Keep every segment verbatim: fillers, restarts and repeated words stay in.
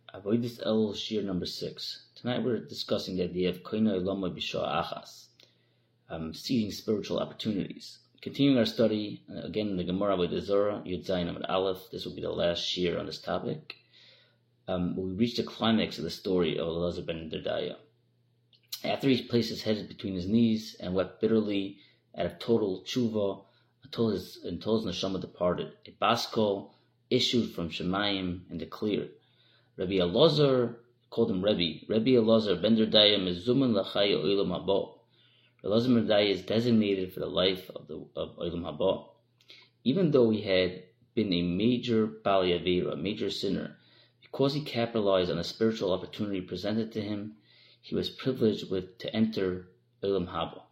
Avodas El Shir number six. Tonight we're discussing the idea of Koina Ilama Bishah Achas, um, seizing spiritual opportunities. Continuing our study, uh, again in the Gemara Avodah Zarah, Yud Zayin Amud Aleph. This will be the last shir on this topic. Um, we reach the climax of the story of Elazar ben Derdaya. After he placed his head between his knees and wept bitterly out of total tshuva until his, until his neshama departed, a baskol issued from Shemayim and declared, Rabbi Elazar, called him Rebbe, Rebbe Elazar ben Derdaya mezuman l'chaya olam haba. Elazar ben Derdaya is designated for the life of the of olam haba. Even though he had been a major bali avera, a major sinner, because he capitalized on a spiritual opportunity presented to him, he was privileged with to enter olam haba.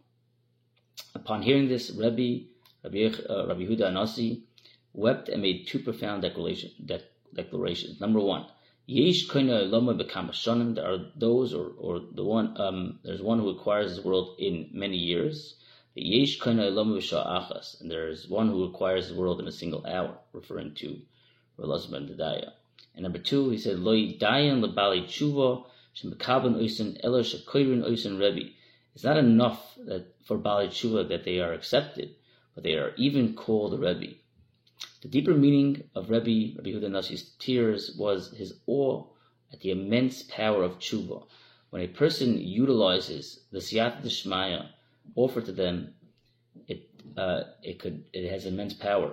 Upon hearing this, Rebbe Rabbi, uh, Rabbi Yehuda Anasi wept and made two profound declaration, de- declarations. Number one, Yesh koina lama bekam hashanim. There are those, or or the one. Um, there's one who acquires this world in many years. The Yesh koina lama b'shah achas, and there is one who acquires the world in a single hour, referring to Elazar ben Derdaya. And number two, he said, Lo dayan lebali tshuva shemekaben oisin elo shekoirin oisin Rebbe. It's not enough that for bali tshuva that they are accepted, but they are even called a Rebbe. The deeper meaning of Rebbe, Rabbi Yehuda Nasi's tears was his awe at the immense power of tshuva. When a person utilizes the siyata d'shmaya offered to them, it uh, it could it has immense power.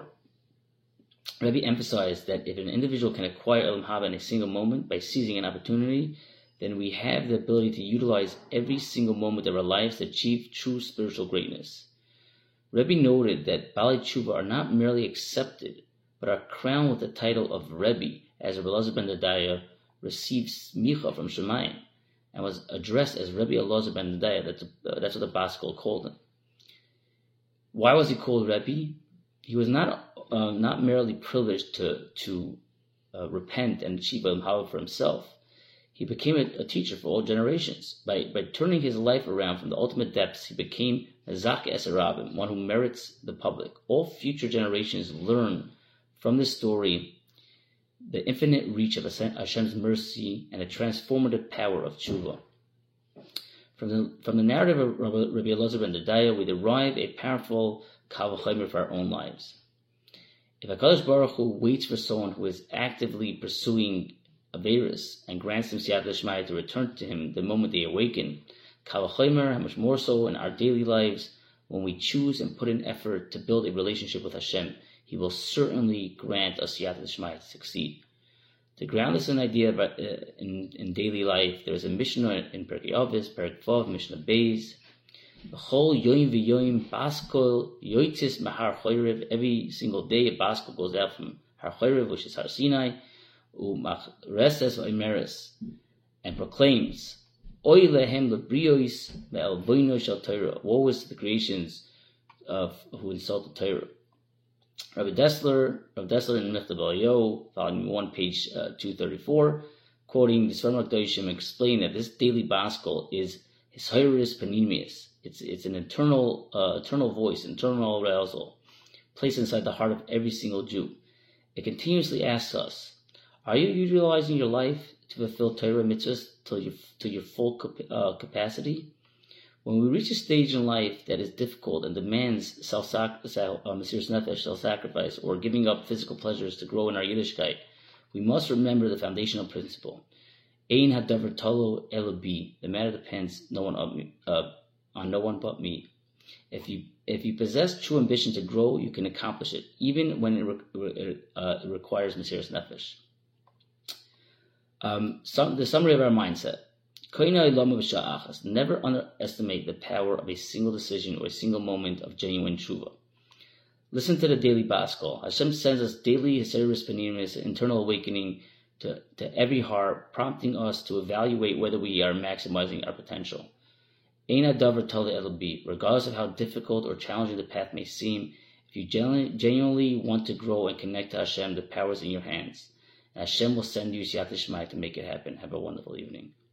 Rebbe emphasized that if an individual can acquire olam haba in a single moment by seizing an opportunity, then we have the ability to utilize every single moment of our lives to achieve true spiritual greatness. Rebbe noted that Bali Tshuva are not merely accepted, but are crowned with the title of Rebbe, as Elazar ben Derdaya received smicha from Shemayim and was addressed as Rebbe Elazar ben Derdaya. That's, uh, that's what the Baskol called him. Why was he called Rebbe? He was not uh, not merely privileged to to uh, repent and achieve Olam Haba for himself. He became a, a teacher for all generations. By by turning his life around from the ultimate depths, he became a Zak Esarabim, one who merits the public. All future generations learn from this story the infinite reach of Hashem's mercy and the transformative power of tshuva. From the from the narrative of Rabbi Elazar ben Derdaya, we derive a powerful kal v'chomer for our own lives. If HaKadosh Baruch Hu waits for someone who is actively pursuing Averis and grants them siyata d'shmaya to return to him the moment they awaken, kal v'chomer, how much more so in our daily lives, when we choose and put in effort to build a relationship with Hashem, He will certainly grant us siyata d'shmaya to succeed. To ground this an idea about, uh, in, in daily life, there is a Mishnah in Perkei Avos, Perek Vav, Mishnah Beis. B'chol yoyim v'yoyim baskol yoitzis mahar choyrev. Every single day a baskol goes out from Har Choyrev, which is Har Sinai, u'machreses oimeres, and proclaims, Oy lehem lebriois ve'elvoino shel Torah. Woe is to the creations of who insult the Torah. Rabbi Dessler, Rabbi Dessler in Mechtav Eliyahu, volume one, page uh, two thirty-four, quoting the Sfarim HaKadoshim, explain that this daily baskol is his Hiris Panimius. It's it's an internal uh, eternal voice, internal arousal, placed inside the heart of every single Jew. It continuously asks us, are you utilizing your life to fulfill Torah mitzvahs to your, to your full cap- uh, capacity? When we reach a stage in life that is difficult and demands self-sacrifice, uh, Mesiras Nefesh, self-sacrifice, or giving up physical pleasures to grow in our Yiddishkeit, we must remember the foundational principle: Ein hadavar talo elo bi. The matter depends no one of me, uh, on no one but me. If you if you possess true ambition to grow, you can accomplish it, even when it, re- uh, it requires Mesiras Nefesh. Um, some, the summary of our mindset. Never underestimate the power of a single decision or a single moment of genuine tshuva. Listen to the daily baskol. Hashem sends us daily Hasiris Panimis, internal awakening to, to every heart, prompting us to evaluate whether we are maximizing our potential. Eina davar tala elbi. Regardless of how difficult or challenging the path may seem, if you genuinely, genuinely want to grow and connect to Hashem, the power is in your hands. And Hashem will send you siyata d'shmaya to make it happen. Have a wonderful evening.